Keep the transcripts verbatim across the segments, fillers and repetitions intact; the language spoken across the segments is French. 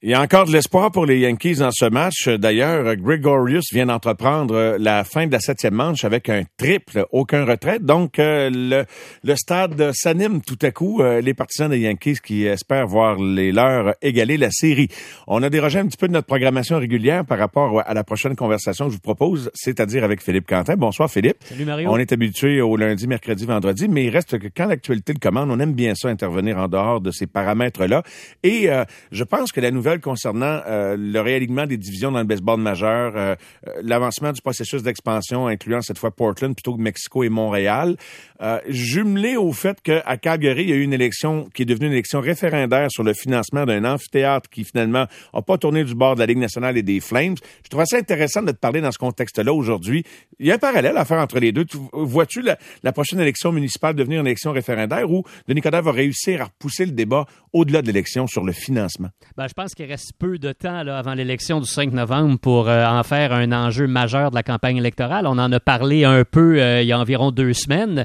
Il y a encore de l'espoir pour les Yankees dans ce match. D'ailleurs, Gregorius vient d'entreprendre la fin de la septième manche avec un triple, aucun retrait. Donc, euh, le, le stade s'anime tout à coup. Euh, les partisans des Yankees qui espèrent voir les leurs égaler la série. On a dérogé un petit peu de notre programmation régulière par rapport à la prochaine conversation que je vous propose, c'est-à-dire avec Philippe Quentin. Bonsoir, Philippe. Salut, Mario. On est habitué au lundi, mercredi, vendredi, mais il reste que quand l'actualité le commande, on aime bien ça, intervenir en dehors de ces paramètres-là. Et euh, je pense que la nouvelle concernant euh, le réalignement des divisions dans le baseball majeur, euh, l'avancement du processus d'expansion, incluant cette fois Portland plutôt que Mexico et Montréal, euh, jumelé au fait qu'à Calgary, il y a eu une élection qui est devenue une élection référendaire sur le financement d'un amphithéâtre qui finalement n'a pas tourné du bord de la Ligue nationale et des Flames. Je trouve ça intéressant de te parler dans ce contexte-là aujourd'hui. Il y a un parallèle à faire entre les deux. Tu, vois-tu la, la prochaine élection municipale devenir une élection référendaire où Denis Coderre va réussir à repousser le débat au-delà de l'élection sur le financement? Ben, je pense qu'il reste peu de temps là, avant l'élection du cinq novembre pour euh, en faire un enjeu majeur de la campagne électorale. On en a parlé un peu euh, il y a environ deux semaines.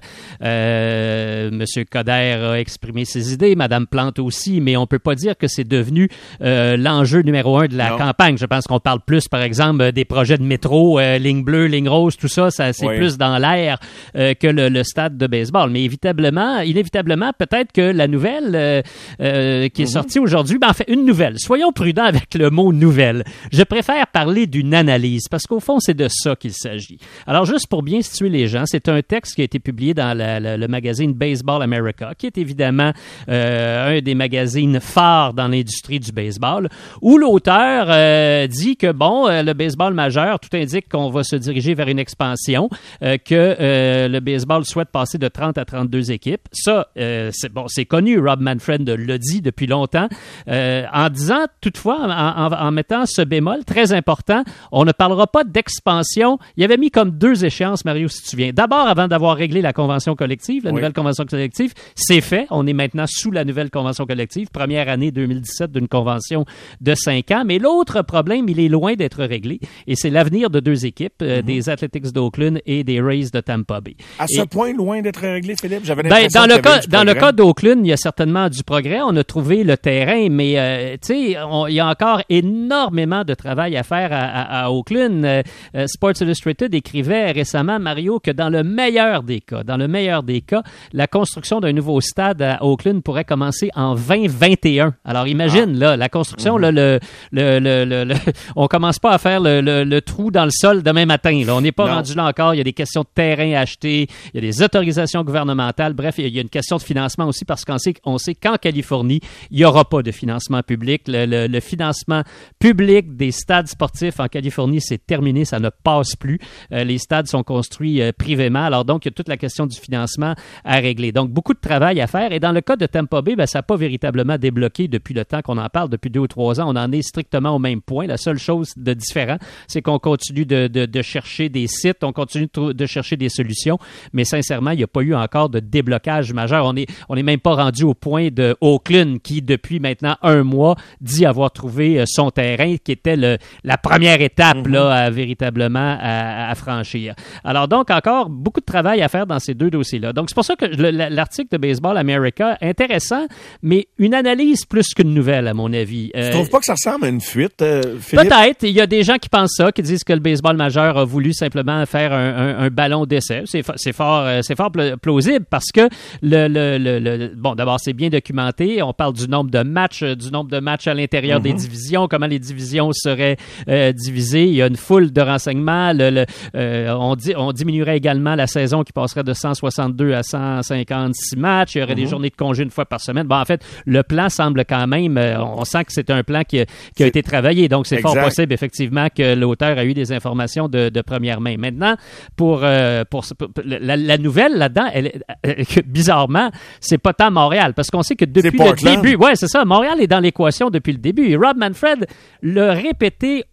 Euh, Monsieur Coderre a exprimé ses idées, Madame Plante aussi, mais on peut pas dire que c'est devenu euh, l'enjeu numéro un de la non. campagne. Je pense qu'on parle plus, par exemple, des projets de métro, euh, ligne bleue, ligne rose, tout ça, ça c'est oui. plus dans l'air euh, que le, le stade de baseball. Mais évitablement, inévitablement, peut-être que la nouvelle euh, euh, qui est mm-hmm. sortie aujourd'hui, ben en fait, une nouvelle. Soyons prudents avec le mot « nouvelle ». Je préfère parler d'une analyse, parce qu'au fond, c'est de ça qu'il s'agit. Alors, juste pour bien situer les gens, c'est un texte qui a été publié dans la, la, le magazine Baseball America, qui est évidemment euh, un des magazines phares dans l'industrie du baseball, où l'auteur euh, dit que, bon, euh, le baseball majeur, tout indique qu'on va se diriger vers une expansion, euh, que euh, le baseball souhaite passer de trente à trente-deux équipes. Ça, euh, c'est bon, c'est connu, Rob Manfred l'a dit depuis longtemps, euh, en disant, toutefois, en, en, en mettant ce bémol très important, on ne parlera pas d'expansion. Il avait mis comme deux échéances, Mario, si tu te souviens. D'abord, avant d'avoir réglé la convention collective, la oui. nouvelle convention collective, c'est fait. On est maintenant sous la nouvelle convention collective, première année deux mille dix-sept d'une convention de cinq ans. Mais l'autre problème, il est loin d'être réglé, et c'est l'avenir de deux équipes, euh, mm-hmm. des Athletics d'Oakland et des Rays de Tampa Bay. À et, ce point, loin d'être réglé, Philippe? J'avais ben, dans le cas, dans le cas d'Oakland, il y a certainement du progrès. On a trouvé le terrain, mais euh, tu sais, il y a encore énormément de travail à faire à, à, à Oakland. Euh, Sports Illustrated écrivait récemment, Mario, que dans le meilleur des cas, dans le meilleur des cas, la construction d'un nouveau stade à Oakland pourrait commencer en vingt vingt et un. Alors imagine, ah. là, la construction, mm-hmm. là, le, le, le, le, le, on commence pas à faire le, le, le trou dans le sol demain matin. Là. On n'est pas non. rendu là encore. Il y a des questions de terrain à acheter, il y a des autorisations gouvernementales. Bref, il y a une question de financement aussi parce qu'on sait, on sait qu'en Californie, il n'y aura pas de financement public. Le, le, le financement public des stades sportifs en Californie, c'est terminé, ça ne passe plus. Euh, les stades sont construits euh, privément. Alors donc, il y a toute la question du financement à régler. Donc, beaucoup de travail à faire. Et dans le cas de Tampa Bay, ben, ça n'a pas véritablement débloqué depuis le temps qu'on en parle, depuis deux ou trois ans. On en est strictement au même point. La seule chose de différent, c'est qu'on continue de, de, de chercher des sites, on continue de, de chercher des solutions, mais sincèrement, il n'y a pas eu encore de déblocage majeur. On est, on est même pas rendu au point de Oakland qui, depuis maintenant un mois, dit avoir trouvé son terrain, qui était le, la première étape mm-hmm. là, à, véritablement à, à franchir. Alors donc, encore beaucoup de travail à faire dans ces deux dossiers-là. Donc, c'est pour ça que le, l'article de Baseball America, intéressant, mais une analyse plus qu'une nouvelle, à mon avis. Euh, tu trouves pas que ça ressemble à une fuite, euh, Philippe? Peut-être. Il y a des gens qui pensent ça, qui disent que le baseball majeur a voulu simplement faire un, un, un ballon d'essai. C'est, c'est fort, c'est fort plausible parce que le, le, le, le bon, d'abord, c'est bien documenté. On parle du nombre de matchs, du nombre de matchs à l'intérieur mm-hmm. des divisions, comment les divisions seraient euh, divisées. Il y a une foule de renseignements. Le, le, euh, on, dit, on diminuerait également la saison qui passerait de cent soixante-deux à cent cinquante-six matchs. Il y aurait mm-hmm. des journées de congé une fois par semaine. Bon, en fait, le plan semble quand même, euh, on sent que c'est un plan qui a, qui a été travaillé. Donc, c'est exact. Fort possible, effectivement, que l'auteur a eu des informations de, de première main. Maintenant, pour, euh, pour, pour la, la nouvelle là-dedans, elle, elle, bizarrement, c'est pas tant Montréal, parce qu'on sait que depuis le début, ouais, c'est ça, Montréal est dans l'équation depuis le début. Et Rob Manfred l'a répété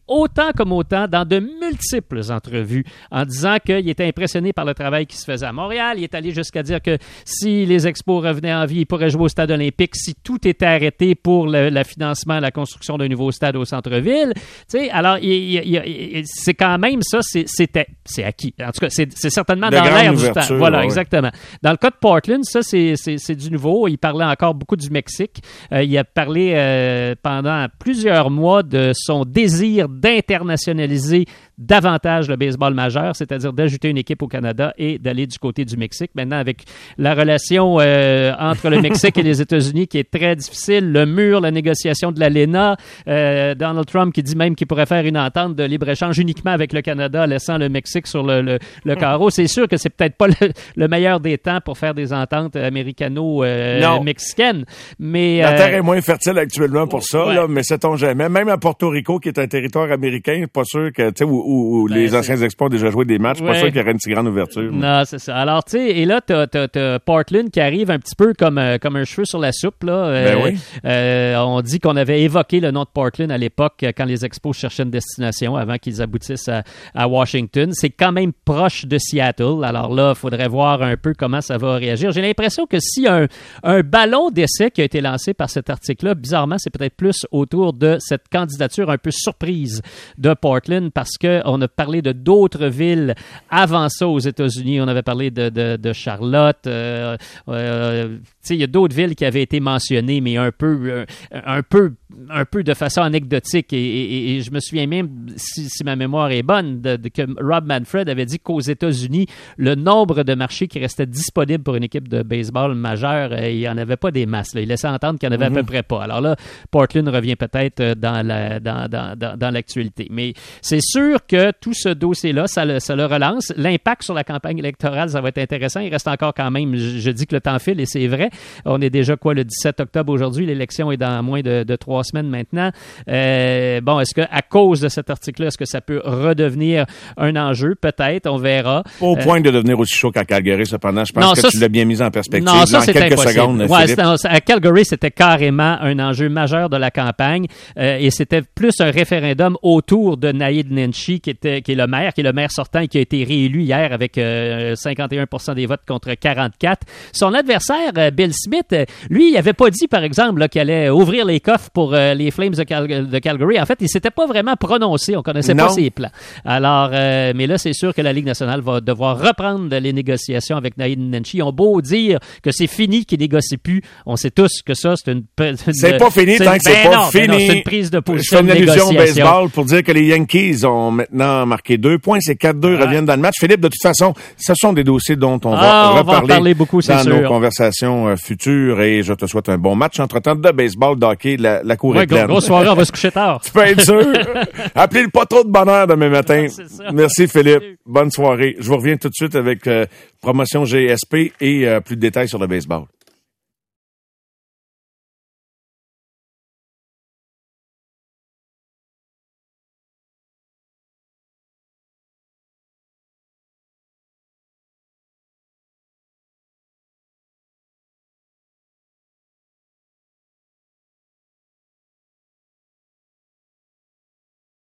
autant comme autant dans de multiples entrevues en disant qu'il était impressionné par le travail qui se faisait à Montréal. Il est allé jusqu'à dire que si les Expos revenaient en vie, il pourrait jouer au stade olympique si tout était arrêté pour le, le financement, la construction d'un nouveau stade au centre-ville. Tu sais, alors, il, il, il, c'est quand même ça, c'est, c'était, c'est acquis. En tout cas, c'est, c'est certainement de dans l'air du temps. Voilà, ouais. exactement. Dans le cas de Portland, ça, c'est, c'est, c'est du nouveau. Il parlait encore beaucoup du Mexique. Euh, il a parlé euh, pendant plusieurs mois de son désir d'internationaliser davantage le baseball majeur, c'est-à-dire d'ajouter une équipe au Canada et d'aller du côté du Mexique. Maintenant, avec la relation euh, entre le Mexique et les États-Unis qui est très difficile, le mur, la négociation de l'A L E N A, euh, Donald Trump qui dit même qu'il pourrait faire une entente de libre-échange uniquement avec le Canada, laissant le Mexique sur le, le, le carreau. C'est sûr que c'est peut-être pas le, le meilleur des temps pour faire des ententes américano-mexicaines, euh, mais... La euh, terre est moins fertile actuellement pour ça, ouais. là, mais sait-on jamais. Même à Porto Rico, qui est un territoire américain, pas sûr que, tu sais, où, où, où ben, les anciens Expos ont déjà joué des matchs, ouais. pas sûr qu'il y aurait une si grande ouverture. Non, c'est ça. Alors, tu sais, et là, t'as, t'as, t'as Portland qui arrive un petit peu comme, euh, comme un cheveu sur la soupe, là. Ben euh, oui. Euh, on dit qu'on avait évoqué le nom de Portland à l'époque quand les Expos cherchaient une destination avant qu'ils aboutissent à, à Washington. C'est quand même proche de Seattle. Alors là, il faudrait voir un peu comment ça va réagir. J'ai l'impression que si un, un ballon d'essai qui a été lancé par cet article-là, bizarrement, c'est peut-être plus autour de cette candidature un peu surprise de Portland parce qu'on a parlé de d'autres villes avant ça aux États-Unis. On avait parlé de, de, de Charlotte. Euh, euh, tu sais, il y a d'autres villes qui avaient été mentionnées, mais un peu, un, un peu, un peu de façon anecdotique. Et, et, et je me souviens même, si, si ma mémoire est bonne, de, de, que Rob Manfred avait dit qu'aux États-Unis, le nombre de marchés qui restaient disponibles pour une équipe de baseball majeure, euh, il n'y en avait pas des masses. Là. Il laissait entendre qu'il n'y en avait mm-hmm. à peu près pas. Alors là, Portland revient peut-être dans, la, dans, dans, dans, dans l'actualité. Mais c'est sûr que tout ce dossier-là, ça le, ça le relance. L'impact sur la campagne électorale, ça va être intéressant. Il reste encore quand même, je, je dis que le temps file et c'est vrai. On est déjà quoi le dix-sept octobre aujourd'hui. L'élection est dans moins de, de trois semaines maintenant. Euh, bon, est-ce que à cause de cet article-là, est-ce que ça peut redevenir un enjeu? Peut-être, on verra. Au euh, point de devenir aussi chaud qu'à Calgary, cependant. Je pense non, que ça, tu l'as bien mis en perspective. Non, ça, dans c'est quelques impossible. secondes, ouais, c'était, à Calgary, c'était carrément un enjeu majeur de la campagne euh, et c'était plus un référendum autour de Naheed Nenshi, qui était, qui est le maire, qui est le maire sortant et qui a été réélu hier avec euh, cinquante et un pour cent des votes contre quarante-quatre. Son adversaire, euh, Bill Smith, euh, lui, il avait pas dit, par exemple, là, qu'il allait ouvrir les coffres pour euh, les Flames de, Cal- de Calgary. En fait, il s'était pas vraiment prononcé. On connaissait non. pas ses plans. Alors, euh, mais là, c'est sûr que la Ligue nationale va devoir reprendre les négociations avec Naheed Nenshi. Ils ont beau dire que c'est fini, qu'ils négocient plus. On sait tous que ça, c'est une... une c'est pas fini c'est tant une, que c'est ben pas non, fini. Ben non, c'est une prise de position. Je fais une de allusion au baseball pour dire que les Yankees ont maintenant marqué deux points. C'est quatre deux, ouais. reviennent dans le match. Philippe, de toute façon, ce sont des dossiers dont on ah, va on reparler va en parler beaucoup, c'est dans sûr. nos conversations euh, futures. Et je te souhaite un bon match. Entre-temps, de baseball, d'hockey, la, la cour ouais, est pleine. Grosse soirée, on va se coucher tard. Tu peux être sûr. Appelez-le pas trop de bonheur demain matin. Merci, Philippe. Salut. Bonne soirée. Je vous reviens tout de suite avec euh, promotion G S P et euh, plus de détails sur le baseball.